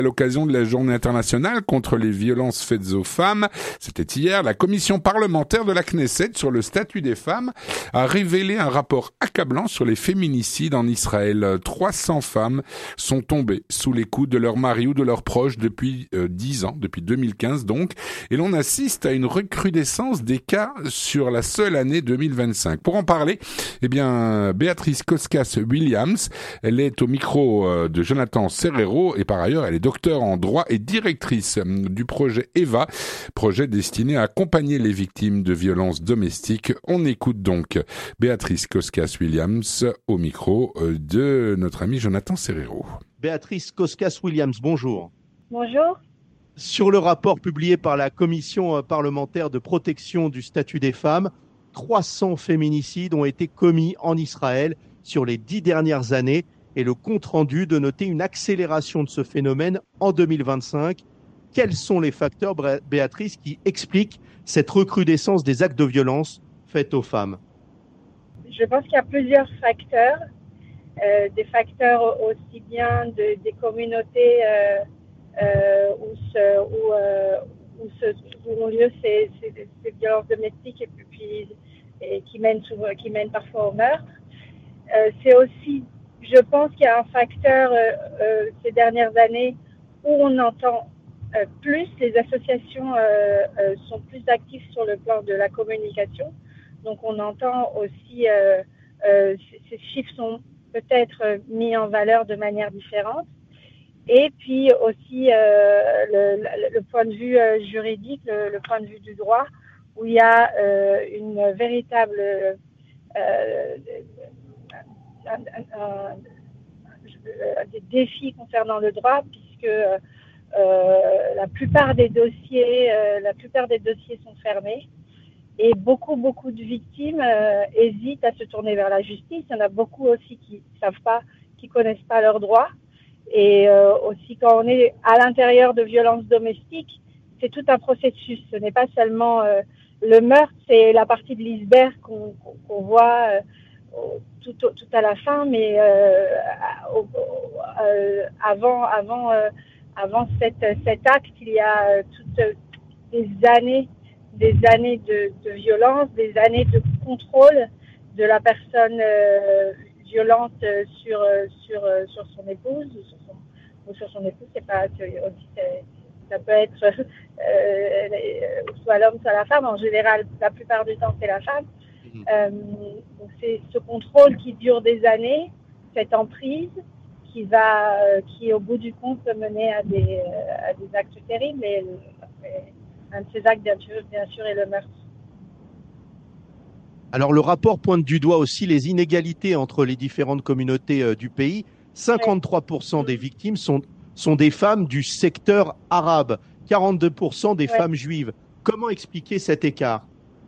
À l'occasion de la journée internationale contre les violences faites aux femmes, c'était hier, la commission parlementaire de la Knesset sur le statut des femmes a révélé un rapport accablant sur les féminicides en Israël. 300 femmes sont tombées sous les coups de leur mari ou de leurs proches depuis 10 ans, depuis 2015 donc, et l'on assiste à une recrudescence des cas sur la seule année 2025. Pour en parler, Béatrice Koskas-Williams, elle est au micro de Jonathan Serrero et par ailleurs, elle est docteur en droit et directrice du projet EVA, projet destiné à accompagner les victimes de violences domestiques. On écoute donc Béatrice Koskas-Williams au micro de notre ami Jonathan Serrero. Béatrice Koskas-Williams, bonjour. Bonjour. Sur le rapport publié par la commission parlementaire de protection du statut des femmes, 300 féminicides ont été commis en Israël sur les 10 dernières années. Et le compte-rendu de noter une accélération de ce phénomène en 2025. Quels sont les facteurs, Béatrice, qui expliquent cette recrudescence des actes de violence faits aux femmes? Je pense qu'il y a plusieurs facteurs. Des facteurs aussi bien des communautés où ont lieu ces violences domestiques et qui mènent parfois au meurtre. C'est aussi, je pense qu'il y a un facteur ces dernières années où on entend plus, les associations sont plus actives sur le plan de la communication. Donc on entend aussi, ces chiffres sont peut-être mis en valeur de manière différente. Et puis aussi le point de vue juridique, le point de vue du droit, où il y a une véritable des défis concernant le droit, puisque la plupart des dossiers sont fermés et beaucoup de victimes hésitent à se tourner vers la justice. Il y en a beaucoup aussi qui savent pas, qui connaissent pas leurs droits. Et aussi quand on est à l'intérieur de violences domestiques, c'est tout un processus. Ce n'est pas seulement le meurtre, c'est la partie de l'iceberg qu'on voit tout à la fin, mais avant cet acte, il y a toutes des années de violence, des années de contrôle de la personne violente sur son épouse ou sur son épouse. Ça peut être soit l'homme, soit la femme. En général, la plupart du temps, c'est la femme. Donc c'est ce contrôle qui dure des années, cette emprise qui au bout du compte peut mener à des actes terribles. Et un de ces actes, bien sûr, est le meurtre. Alors le rapport pointe du doigt aussi les inégalités entre les différentes communautés du pays. 53% des victimes sont des femmes du secteur arabe, 42% des femmes juives. Comment expliquer cet écart?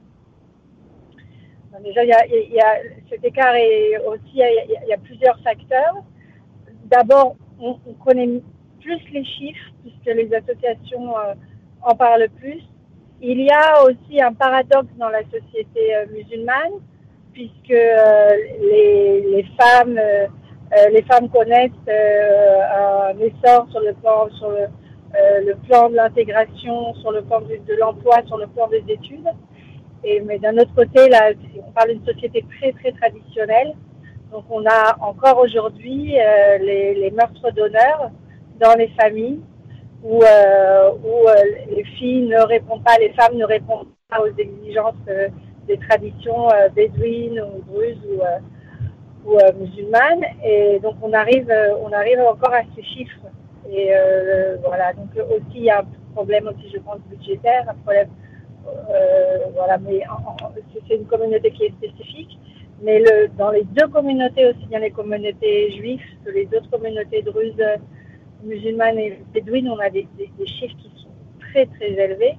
Déjà, il y a cet écart et aussi il y a plusieurs facteurs. D'abord, on connaît plus les chiffres puisque les associations en parlent plus. Il y a aussi un paradoxe dans la société musulmane puisque les femmes connaissent un essor sur le plan de l'intégration, sur le plan de l'emploi, sur le plan des études. Mais d'un autre côté, là, on parle d'une société très très traditionnelle. Donc on a encore aujourd'hui les meurtres d'honneur dans les familles où les filles ne répondent pas, les femmes ne répondent pas aux exigences des traditions bédouines ou druzes ou musulmanes. Et donc on arrive encore à ces chiffres. Et voilà, donc aussi il y a un problème aussi, je pense, budgétaire, un problème. Mais c'est une communauté qui est spécifique. Mais dans les deux communautés, aussi bien les communautés juives que les autres communautés druzes, musulmanes et bédouines, on a des chiffres qui sont très très élevés.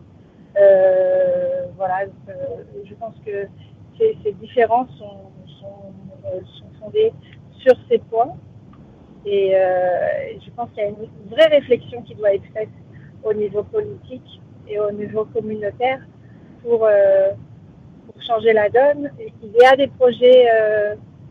Je pense que ces différences sont fondées sur ces points. Et je pense qu'il y a une vraie réflexion qui doit être faite au niveau politique et au niveau communautaire pour changer la donne. Il y a des projets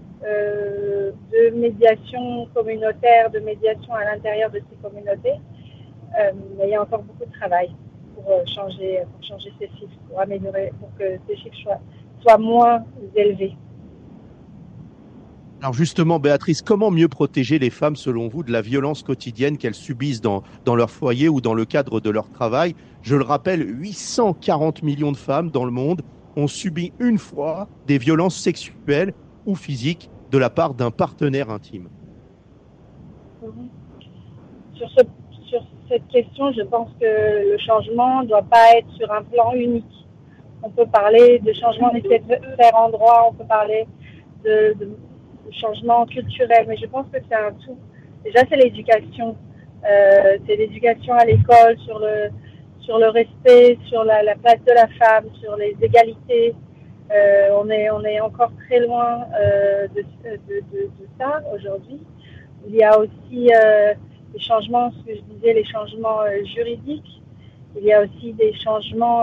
de médiation communautaire, de médiation à l'intérieur de ces communautés, Mais il y a encore beaucoup de travail pour changer ces chiffres, pour améliorer, pour que ces chiffres soient moins élevés. Alors justement, Béatrice, comment mieux protéger les femmes, selon vous, de la violence quotidienne qu'elles subissent dans leur foyer ou dans le cadre de leur travail? Je le rappelle, 840 millions de femmes dans le monde ont subi une fois des violences sexuelles ou physiques de la part d'un partenaire intime. Sur cette question, je pense que le changement ne doit pas être sur un plan unique. On peut parler de changement nécessaire en droit, on peut parler de changement culturel, mais je pense que c'est un tout. Déjà, c'est l'éducation. C'est l'éducation à l'école sur le respect, sur la place de la femme, sur les égalités. On est encore très loin de ça aujourd'hui. Il y a aussi les changements, ce que je disais, les changements juridiques. Il y a aussi des changements,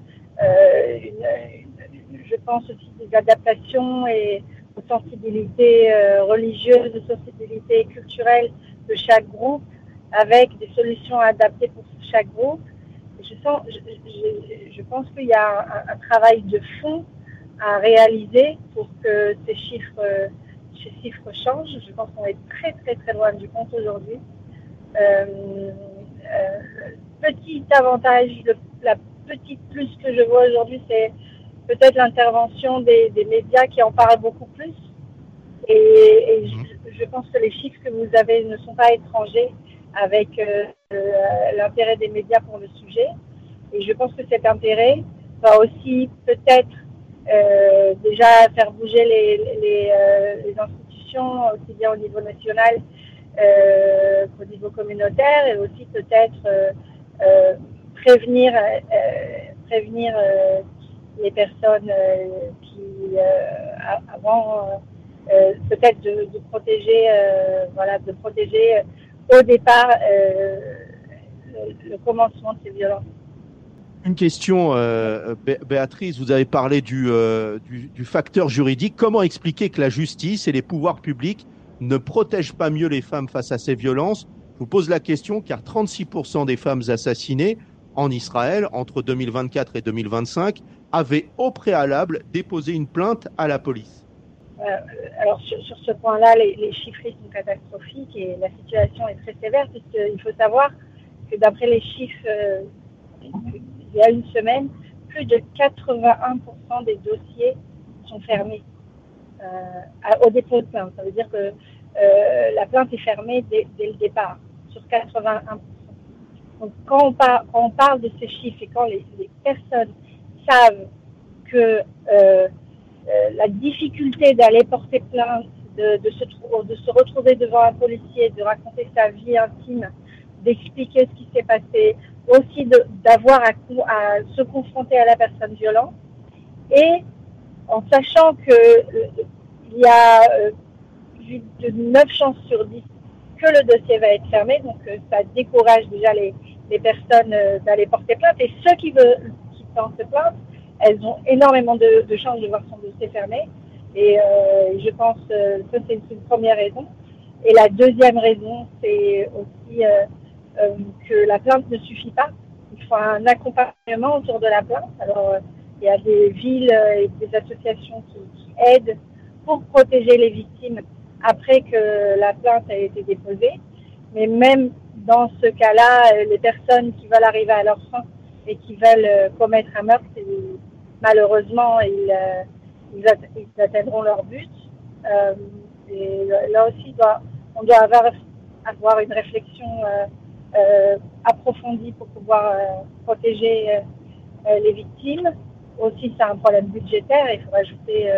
je pense aussi des adaptations et aux sensibilités religieuses, aux sensibilités culturelles de chaque groupe, avec des solutions adaptées pour chaque groupe. Je pense qu'il y a un travail de fond à réaliser pour que ces chiffres changent. Je pense qu'on est très très très loin du compte aujourd'hui. Petit avantage, la petite plus que je vois aujourd'hui, c'est peut-être l'intervention des médias qui en parlent beaucoup plus. Et je pense que les chiffres que vous avez ne sont pas étrangers avec l'intérêt des médias pour le sujet. Et je pense que cet intérêt va aussi peut-être déjà faire bouger les institutions, aussi bien au niveau national qu'au niveau communautaire, et aussi peut-être prévenir les personnes qui avant peut-être de protéger au départ le commencement de ces violences. Une question, Béatrice, vous avez parlé du facteur juridique. Comment expliquer que la justice et les pouvoirs publics ne protègent pas mieux les femmes face à ces violences? Je vous pose la question car 36% des femmes assassinées en Israël entre 2024 et 2025 avaient au préalable déposé une plainte à la police. Alors sur ce point-là, les chiffres sont catastrophiques et la situation est très sévère, puisqu'il faut savoir que d'après les chiffres il y a une semaine, plus de 81% des dossiers sont fermés au dépôt de plainte. Ça veut dire que la plainte est fermée dès le départ, sur 81%. Donc quand on parle de ces chiffres et quand les personnes savent que la difficulté d'aller porter plainte, de se retrouver devant un policier, de raconter sa vie intime, d'expliquer ce qui s'est passé, aussi d'avoir à se confronter à la personne violente, et en sachant qu'il y a plus de 9 chances sur 10 que le dossier va être fermé, donc ça décourage déjà les personnes d'aller porter plainte, et ceux qui portent plainte, elles ont énormément de chances de voir son dossier fermé, et je pense que ça c'est une première raison. Et la deuxième raison, c'est aussi que la plainte ne suffit pas. Il faut un accompagnement autour de la plainte. Alors, il y a des villes et des associations qui aident pour protéger les victimes après que la plainte a été déposée. Mais même dans ce cas-là, les personnes qui veulent arriver à leur fin et qui veulent commettre un meurtre, malheureusement, ils atteindront leur but. Et là aussi, on doit avoir une réflexion approfondie pour pouvoir protéger les victimes. Aussi, c'est un problème budgétaire. Il faut rajouter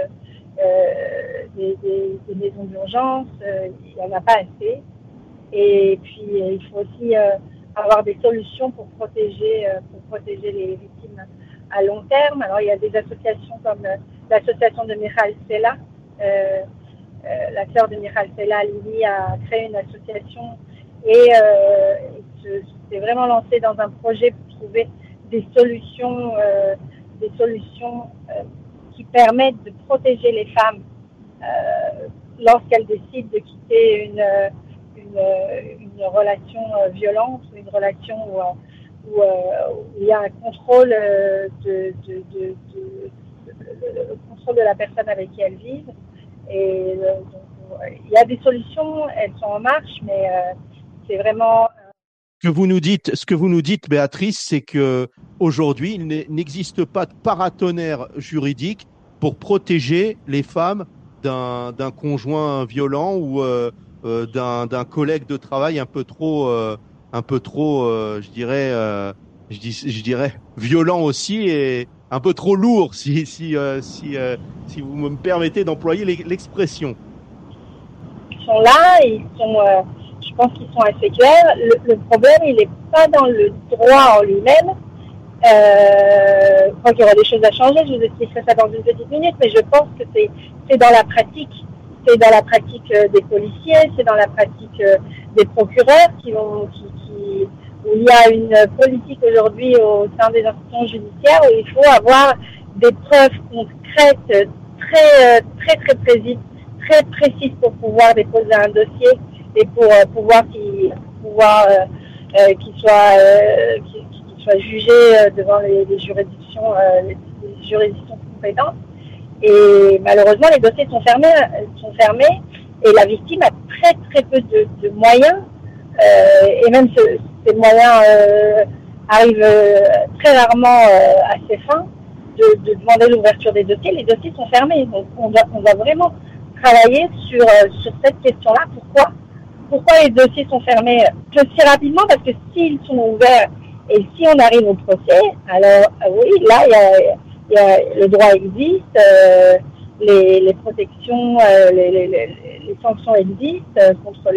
des maisons d'urgence. Il n'y en a pas assez. Et puis, il faut aussi avoir des solutions pour protéger les victimes à long terme. Alors, il y a des associations comme l'association de Michal Sela. La sœur de Michal Sela, Lili, a créé une association et s'est vraiment lancée dans un projet pour trouver des solutions qui permettent de protéger les femmes lorsqu'elles décident de quitter une une relation violente, ou une relation où il y a un contrôle le contrôle de la personne avec qui elles vivent. Et donc, il y a des solutions, elles sont en marche, mais c'est vraiment... Ce que vous nous dites, Béatrice, c'est que aujourd'hui, il n'existe pas de paratonnerre juridique pour protéger les femmes d'un conjoint violent ou d'un collègue de travail un peu trop, je dirais, violent aussi et un peu trop lourd, si vous me permettez d'employer l'expression. Ils sont là, je pense qu'ils sont assez clairs. Le problème, il n'est pas dans le droit en lui-même. Je crois qu'il y aura des choses à changer, je vous expliquerai ça dans une petite minute, mais je pense que c'est dans la pratique. C'est dans la pratique des policiers, c'est dans la pratique des procureurs où il y a une politique aujourd'hui au sein des institutions judiciaires où il faut avoir des preuves concrètes très précises pour pouvoir déposer un dossier et pour pouvoir qu'il soit jugé devant les juridictions compétentes. Et malheureusement, les dossiers sont fermés et la victime a très peu de moyens et même ces moyens arrivent très rarement à ses fins de demander l'ouverture des dossiers. Les dossiers sont fermés, donc on doit vraiment travailler sur cette question-là. Pourquoi les dossiers sont fermés aussi rapidement? Parce que s'ils sont ouverts et si on arrive au procès, alors oui, là le droit existe, les protections, les sanctions existent contre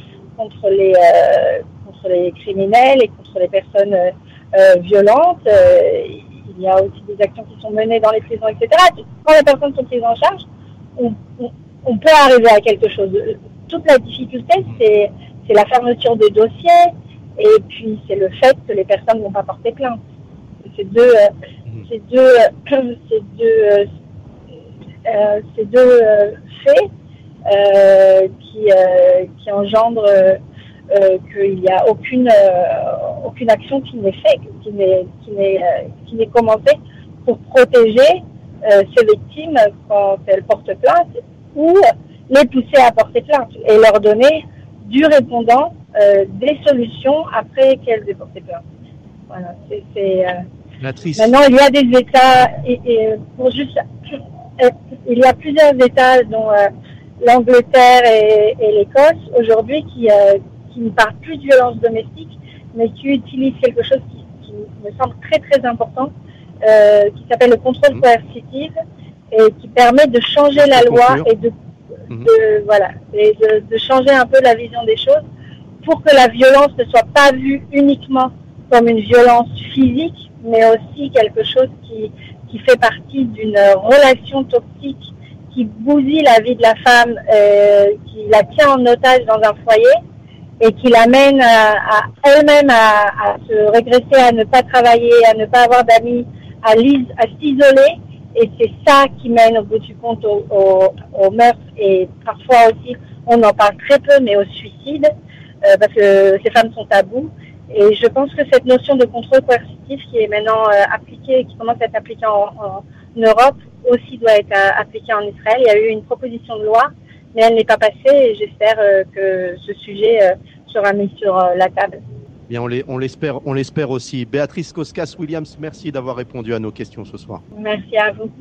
les criminels et contre les personnes violentes. Il y a aussi des actions qui sont menées dans les prisons, etc. Quand les personnes sont prises en charge, on peut arriver à quelque chose. Toute la difficulté, c'est la fermeture des dossiers et puis c'est le fait que les personnes ne vont pas porter plainte. Ces deux faits qui engendrent qu'il n'y a aucune action qui n'est faite, qui n'est commencée pour protéger ces victimes quand elles portent plainte ou les pousser à porter plainte et leur donner du répondant, des solutions après qu'elles aient porté plainte. Voilà, Maintenant, il y a des États, il y a plusieurs États, dont l'Angleterre et l'Écosse, aujourd'hui, qui ne parlent plus de violence domestique, mais qui utilisent quelque chose qui me semble très important, qui s'appelle le contrôle coercitif, et qui permet de changer la loi et de changer un peu la vision des choses pour que la violence ne soit pas vue uniquement comme une violence physique, mais aussi quelque chose qui fait partie d'une relation toxique qui bousille la vie de la femme, qui la tient en otage dans un foyer et qui l'amène à elle-même à se régresser, à ne pas travailler, à ne pas avoir d'amis, à s'isoler. Et c'est ça qui mène au bout du compte au meurtre et parfois aussi, on en parle très peu, mais au suicide, parce que ces femmes sont tabous. Et je pense que cette notion de contrôle coercitif qui est maintenant appliquée, qui commence à être appliquée en Europe, aussi doit être appliquée en Israël. Il y a eu une proposition de loi, mais elle n'est pas passée et j'espère que ce sujet sera mis sur la table. Bien, on l'espère aussi. Béatrice Koskas-Williams, merci d'avoir répondu à nos questions ce soir. Merci à vous.